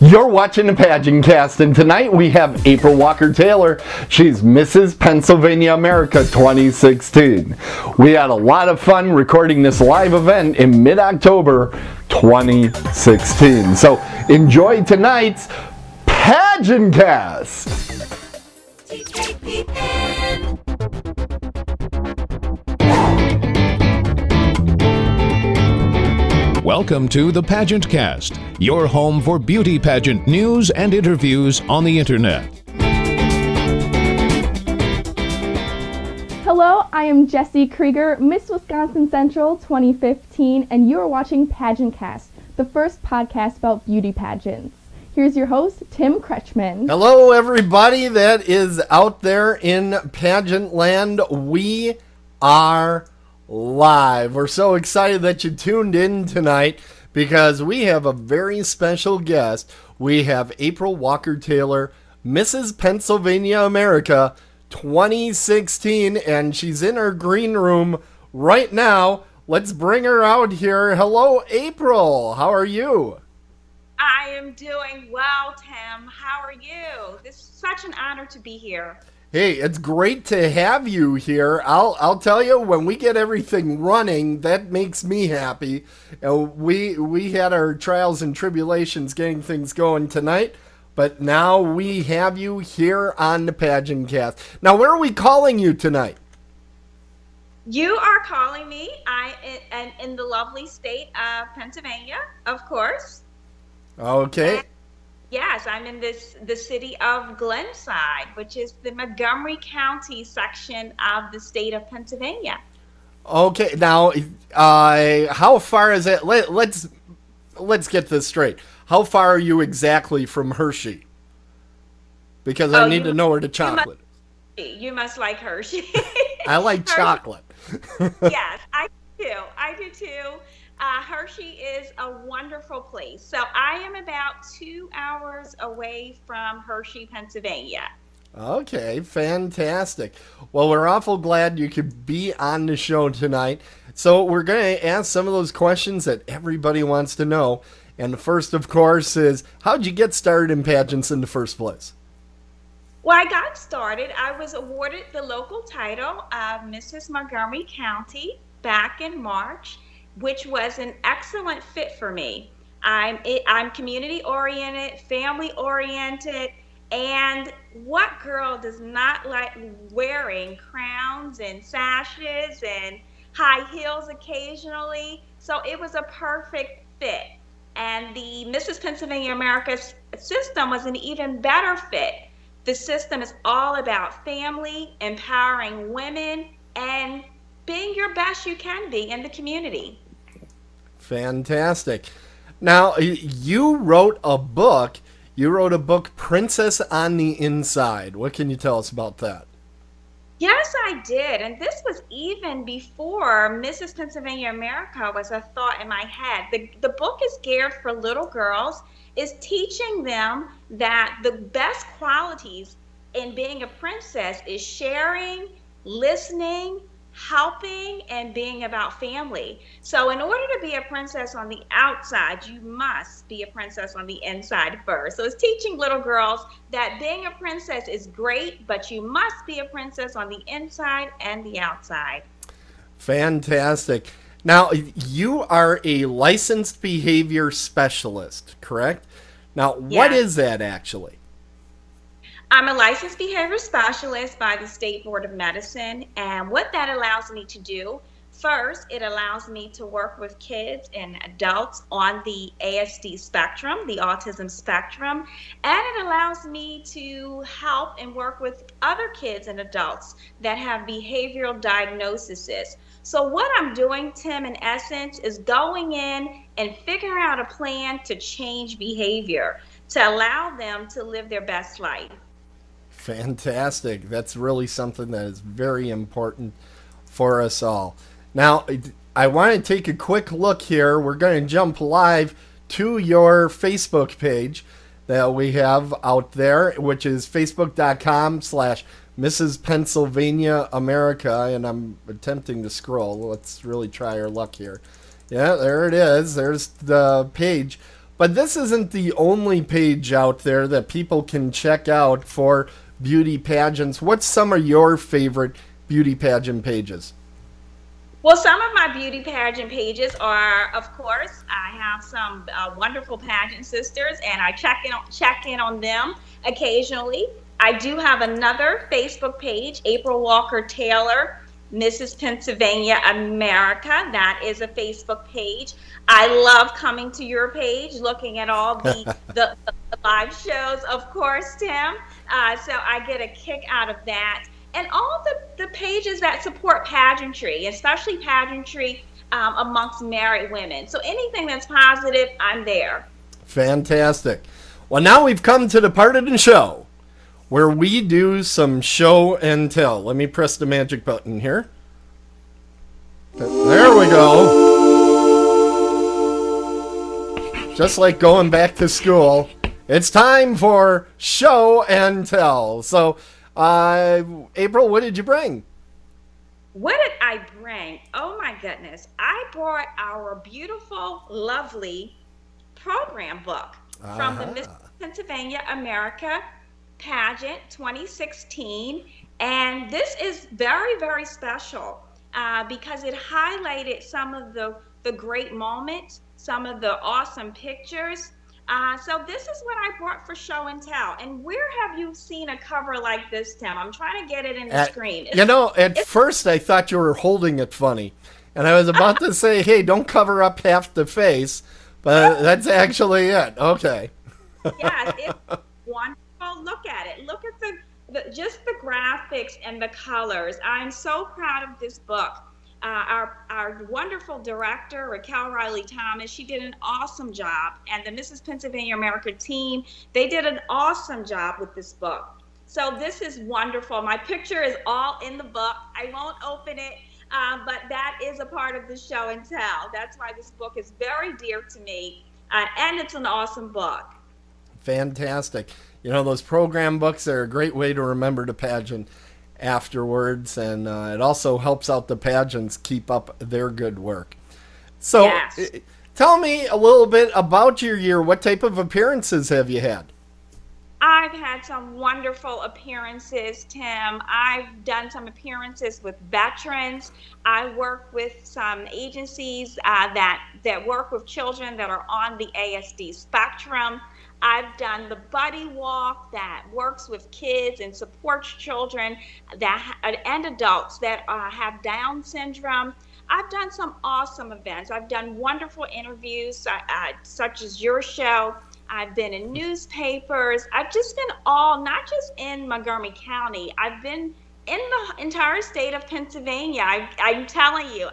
You're watching the Pageant Cast, and tonight we have April Walker Taylor. She's Mrs. Pennsylvania America 2016. We had a lot of fun recording this live event in mid-October 2016. So enjoy tonight's Pageant Cast. Welcome to the Pageant Cast, your home for beauty pageant news and interviews on the internet. Hello, I am Jessie Krieger, Miss Wisconsin Central 2015, and you are watching Pageant Cast, the first podcast about beauty pageants. Here's your host, Tim Kretschmann. Hello, everybody that is out there in pageant land. We are live. We're so excited that you tuned in tonight because we have a very special guest. We have April Walker Taylor, Mrs. Pennsylvania America 2016, and she's in her green room right now. Let's bring her out here. Hello, April. How are you? I am doing well, Tim. How are you? This is such an honor to be here. Hey, it's great to have you here. I'll tell you, when we get everything running, that makes me happy. We had our trials and tribulations getting things going tonight, but now we have you here on the Pageant Cast. Now, where are we calling you tonight? You are calling me. I am in the lovely state of Pennsylvania, of course. Okay. And yes, I'm in the city of Glenside, which is the Montgomery County section of the state of Pennsylvania. Okay, now, how far is it? Let's get this straight. How far are you exactly from Hershey? Because I need to know where the chocolate is. You must like Hershey. I like chocolate. Yes, I do too. Hershey is a wonderful place. So I am about 2 hours away from Hershey, Pennsylvania. Okay, fantastic. Well, we're awful glad you could be on the show tonight. So we're going to ask some of those questions that everybody wants to know. And the first, of course, is how'd you get started in pageants in the first place? Well, I got started. I was awarded the local title of Mrs. Montgomery County back in March, which was an excellent fit for me. I'm community oriented, family oriented, and what girl does not like wearing crowns and sashes and high heels occasionally? So it was a perfect fit. And the Mrs. Pennsylvania America system was an even better fit. The system is all about family, empowering women, and being your best you can be in the community. Fantastic. Now, you wrote a book. You wrote a book, Princess on the Inside. What can you tell us about that? Yes, I did. And this was even before Mrs. Pennsylvania America was a thought in my head. The book is geared for little girls, is teaching them that the best qualities in being a princess is sharing, listening, helping, and being about family. So in order to be a princess on the outside, you must be a princess on the inside first. So it's teaching little girls that being a princess is great, but you must be a princess on the inside and the outside. Fantastic. Now, you are a licensed behavior specialist, correct? Now, what is that actually? I'm a licensed behavior specialist by the State Board of Medicine, and what that allows me to do, first, it allows me to work with kids and adults on the ASD spectrum, the autism spectrum, and it allows me to help and work with other kids and adults that have behavioral diagnoses. So what I'm doing, Tim, in essence, is going in and figuring out a plan to change behavior, to allow them to live their best life. Fantastic. That's really something that is very important for us all. Now, I want to take a quick look here. We're going to jump live to your Facebook page that we have out there, which is facebook.com/Mrs. Pennsylvania America. And I'm attempting to scroll. Let's really try our luck here. Yeah, there it is. There's the page. But this isn't the only page out there that people can check out for beauty pageants. What's some of your favorite beauty pageant pages? Well, some of my beauty pageant pages are, of course, I have some wonderful pageant sisters, and I check in on them occasionally. I do have another Facebook page, April Walker Taylor, Mrs. Pennsylvania America. That is a Facebook page. I love coming to your page, looking at all the live shows, of course, Tim. So I get a kick out of that. And all the pages that support pageantry, especially pageantry amongst married women. So anything that's positive, I'm there. Fantastic. Well, now we've come to the part of the show where we do some show and tell. Let me press the magic button here. There we go. Just like going back to school, it's time for show and tell. So, April, what did you bring? What did I bring? Oh my goodness. I brought our beautiful, lovely program book from the Miss Pennsylvania America pageant 2016. And this is very, very special because it highlighted some of the great moments, some of the awesome pictures. So this is what I brought for show and tell. And where have you seen a cover like this, Tim? I'm trying to get it in the screen. At first I thought you were holding it funny. And I was about to say, hey, don't cover up half the face. But that's actually it. Okay. Yes, it's wonderful. Look at it. Look at just the graphics and the colors. I'm so proud of this book. Our wonderful director, Raquel Riley Thomas, she did an awesome job. And the Mrs. Pennsylvania America team, they did an awesome job with this book. So this is wonderful. My picture is all in the book. I won't open it, but that is a part of the show and tell. That's why this book is very dear to me, and it's an awesome book. Fantastic. You know, those program books are a great way to remember the pageant afterwards, and it also helps out the pageants keep up their good work. So yes. Tell me a little bit about your year. What type of appearances have you had? I've had some wonderful appearances, Tim. I've done some appearances with veterans. I work with some agencies that work with children that are on the ASD spectrum. I've done the Buddy Walk that works with kids and supports children and adults that have Down syndrome. I've done some awesome events. I've done wonderful interviews such as your show. I've been in newspapers. I've just been not just in Montgomery County. I've been in the entire state of Pennsylvania. I'm telling you,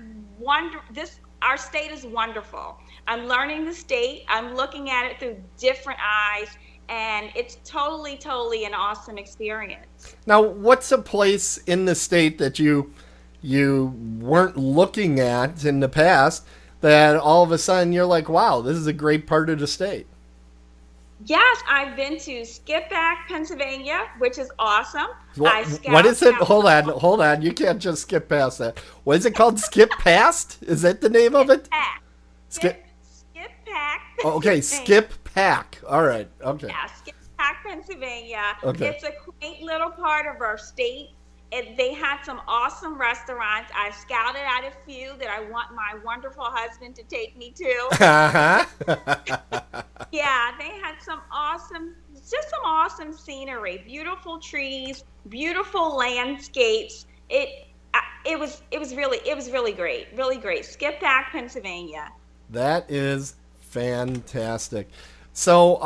our state is wonderful. I'm learning the state. I'm looking at it through different eyes, and it's totally, totally an awesome experience. Now, what's a place in the state that you weren't looking at in the past that all of a sudden you're like, wow, this is a great part of the state? Yes, I've been to Skippack, Pennsylvania, which is awesome. What is it? Hold on. You can't just skip past that. What is it called? Skip past? Is that the name of it? Skippack. Okay, Skippack. All right. Okay. Yeah, Skippack, Pennsylvania. Okay. It's a quaint little part of our state. They had some awesome restaurants. I scouted out a few that I want my wonderful husband to take me to. Yeah, they had some awesome scenery, beautiful trees, beautiful landscapes. It was really great, really great. Skippack, Pennsylvania. That is fantastic. So,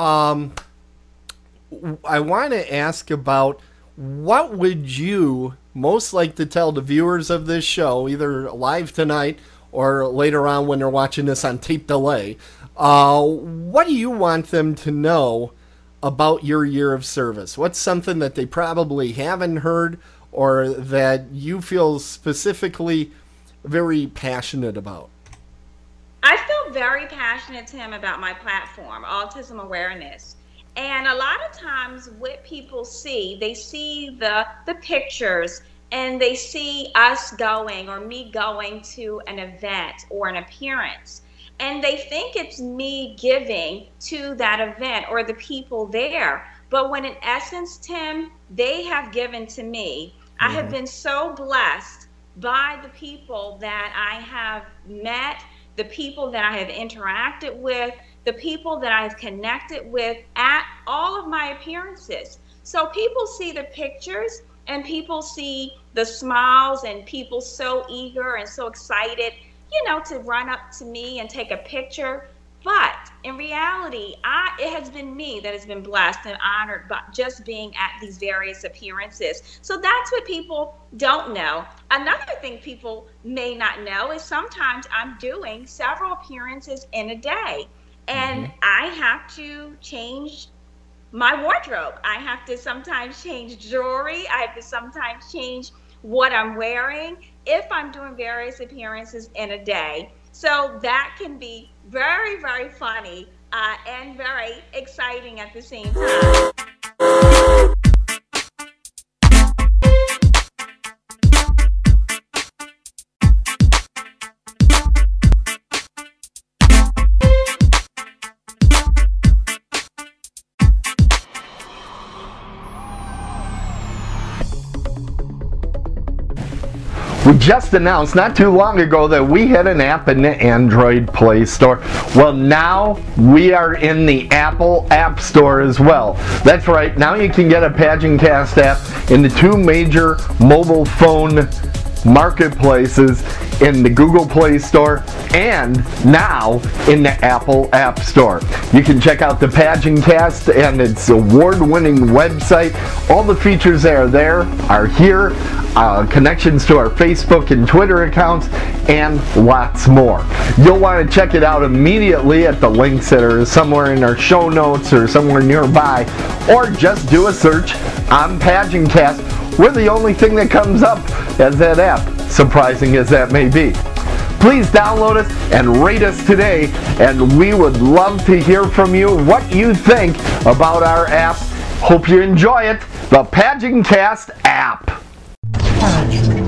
I want to ask about what would you most like to tell the viewers of this show, either live tonight or later on when they're watching this on tape delay? What do you want them to know about your year of service? What's something that they probably haven't heard or that you feel specifically very passionate about? I feel very passionate, Tim, about my platform, Autism Awareness. And a lot of times what people see, they see the pictures and they see us going or me going to an event or an appearance. and they think it's me giving to that event or the people there. But when in essence, Tim, they have given to me. I have been so blessed by the people that I have met, the people that I have interacted with, the people that I've connected with at all of my appearances. So people see the pictures and people see the smiles and people so eager and so excited, to run up to me and take a picture. But in reality, it has been me that has been blessed and honored by just being at these various appearances. So that's what people don't know. Another thing people may not know is sometimes I'm doing several appearances in a day, and I have to change my wardrobe. I have to sometimes change jewelry. I have to sometimes change what I'm wearing if I'm doing various appearances in a day. So that can be very, very funny and very exciting at the same time. We just announced not too long ago that we had an app in the Android Play Store. Well, now we are in the Apple App Store as well. That's right, now you can get a PageantCast app in the two major mobile phone marketplaces, in the Google Play Store and now in the Apple App Store. You can check out the PageantCast and its award-winning website. All the features that are here, connections to our Facebook and Twitter accounts, and lots more. You'll want to check it out immediately at the links that are somewhere in our show notes or somewhere nearby, or just do a search on PageantCast. We're the only thing that comes up as that app, surprising as that may be. Please download us and rate us today, and we would love to hear from you what you think about our app. Hope you enjoy it, the PageantCast app.